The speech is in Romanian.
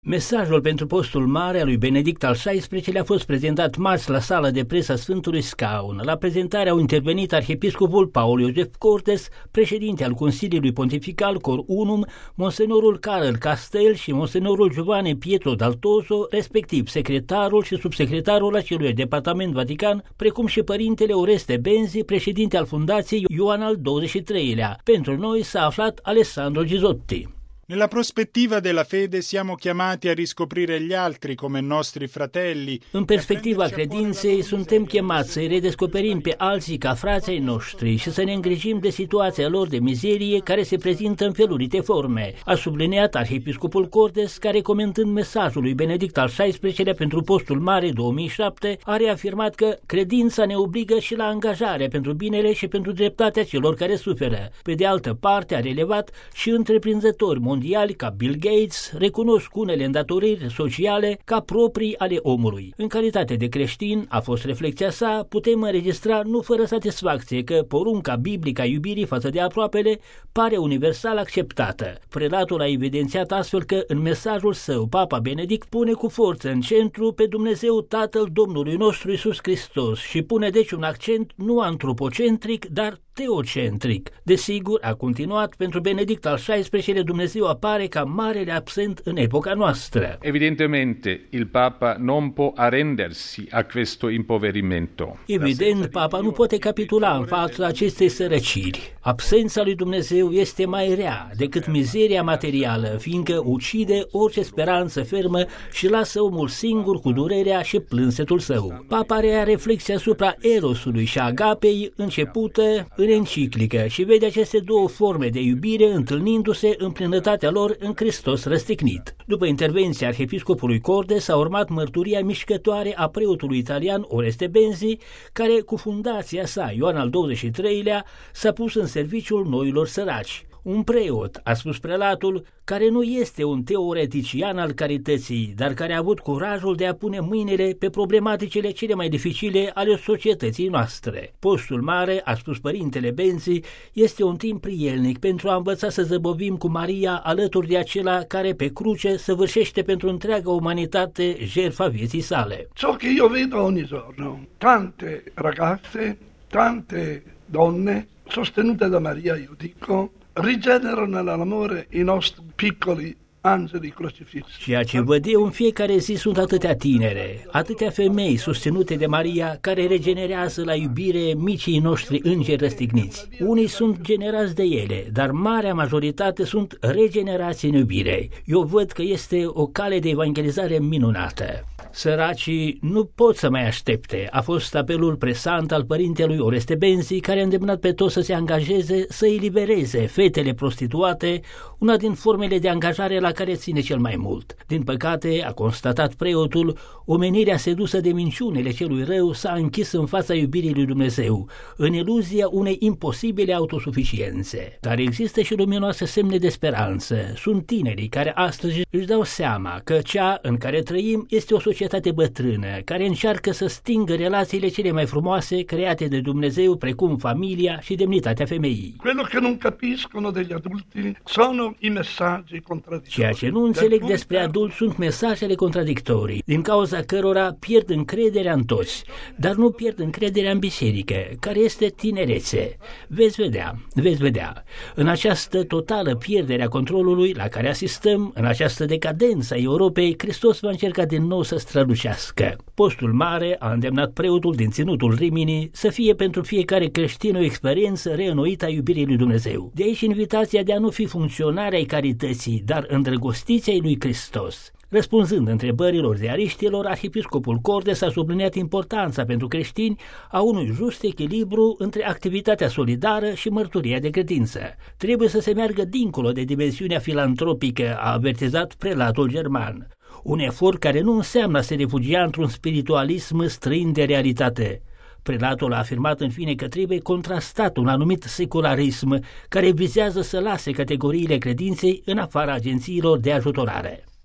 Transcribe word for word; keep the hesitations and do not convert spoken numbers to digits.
Mesajul pentru postul mare al lui Benedict al șaisprezecelea-lea a fost prezentat marți la sala de presă a Sfântului Scaun. La prezentare au intervenit arhiepiscopul Paul Iosef Cortes, președinte al Consiliului Pontifical Cor Unum, monsenorul Karel Castel și monsenorul Giovanni Pietro Daltoso, respectiv secretarul și subsecretarul acelui departament Vatican, precum și părintele Oreste Benzi, președinte al Fundației Ioan al douăzeci și treilea-lea. Pentru noi s-a aflat Alessandro Gisotti. Nella prospettiva della fede siamo chiamati a riscoprire gli altri come nostri fratelli. În perspectiva credinței suntem chemați să-i redescoperim pe alții ca frații noștri și să ne îngrijim de situația lor de mizerie care se prezintă în felurite forme, a subliniat arhiepiscopul Cortes, care comentând mesajul lui Benedict al șaisprezecelea-lea pentru postul mare două mii șapte, a reafirmat că credința ne obligă și la angajare pentru binele și pentru dreptatea celor care suferă. Pe de altă parte, a relevat și întreprinzători mondiali ca Bill Gates recunosc unele îndatoriri sociale ca proprii ale omului. În calitate de creștin, a fost reflexia sa, putem înregistra nu fără satisfacție că porunca biblică a iubirii față de aproapele pare universal acceptată. Prelatul a evidențiat astfel că în mesajul său Papa Benedict pune cu forță în centru pe Dumnezeu Tatăl Domnului nostru Iisus Hristos și pune deci un accent nu antropocentric, dar teocentric. Desigur, a continuat, pentru Benedict al șaisprezecelea-lea Dumnezeu appare ca marele absent în epoca noastră. Evidentemente il Papa non può arrendersi a questo impoverimento. Evident, Papa nu poate capitula în fața acestei sărăciri. Absența lui Dumnezeu este mai rea decât mizeria materială, fiindcă ucide orice speranță fermă și lasă omul singur cu durerea și plânsetul său. Papa rea reflexia asupra erosului și agapei începută în enciclică și vede aceste două forme de iubire întâlnindu-se în plinătatea lor în Hristos răstignit. După intervenția arhiepiscopului Cortes a urmat mărturia mișcătoare a preotului italian Oreste Benzi, care cu fundația sa Ioan al douăzeci și treilea-lea s-a pus în serviciul noilor săraci. Un preot, a spus prelatul, care nu este un teoretician al carității, dar care a avut curajul de a pune mâinile pe problematicile cele mai dificile ale societății noastre. Postul mare, a spus părintele Benzi, este un timp prielnic pentru a învăța să zăbovim cu Maria alături de acela care pe cruce săvârșește pentru întreaga umanitate jertfa vieții sale. Ciò che io vedo ogni giorno, tante ragazze, tante donne sostenute da Maria, io dico, rigenerano nell'amore i nostri piccoli angeli crocifissi. Ceea ce văd eu în fiecare zi sunt atâtea tinere, atâtea femei susținute de Maria care regenerează la iubire micii noștri îngeri răstigniți. Unii sunt generați de ele, dar marea majoritate sunt regenerați în iubire. Eu văd că este o cale de evangelizare minunată. Săracii nu pot să mai aștepte, a fost apelul presant al părintelui Oreste Benzi, care a îndemnat pe toți să se angajeze să elibereze fetele prostituate, una din formele de angajare la care ține cel mai mult. Din păcate, a constatat preotul, omenirea sedusă de minciunile celui rău s-a închis în fața iubirii lui Dumnezeu, în iluzia unei imposibile autosuficiențe. Dar există și luminoase semne de speranță. Sunt tinerii care astăzi își dau seama că cea în care trăim este o societate bătrână, care încearcă să stingă relațiile cele mai frumoase create de Dumnezeu, precum familia și demnitatea femeii. Quello che non capiscono degli adulti sono i messaggi contraddittori. Ceea ce nu înțeleg despre adulți sunt mesajele contradictorii, din cauza cărora pierd încrederea în toți, dar nu pierd încrederea în biserică, care este tinerețe. Veți vedea, veți vedea, în această totală pierdere a controlului la care asistăm, în această decadență a Europei, Hristos va încerca din nou să strălucească. Postul mare a îndemnat preotul din Ținutul Rimini să fie pentru fiecare creștin o experiență reînnoită a iubirii lui Dumnezeu. De aici invitația de a nu fi funcționari ai carității, dar îndrăgostiți ai lui Hristos. Răspunzând întrebărilor ziariștilor, arhiepiscopul Cortes a subliniat importanța pentru creștini a unui just echilibru între activitatea solidară și mărturia de credință. Trebuie să se meargă dincolo de dimensiunea filantropică, a avertizat prelatul german. Un efort care nu înseamnă a se refugia într-un spiritualism străin de realitate. Prelatul a afirmat în fine că trebuie contrastat un anumit secularism care vizează să lase categoriile credinței în afara agențiilor de ajutorare.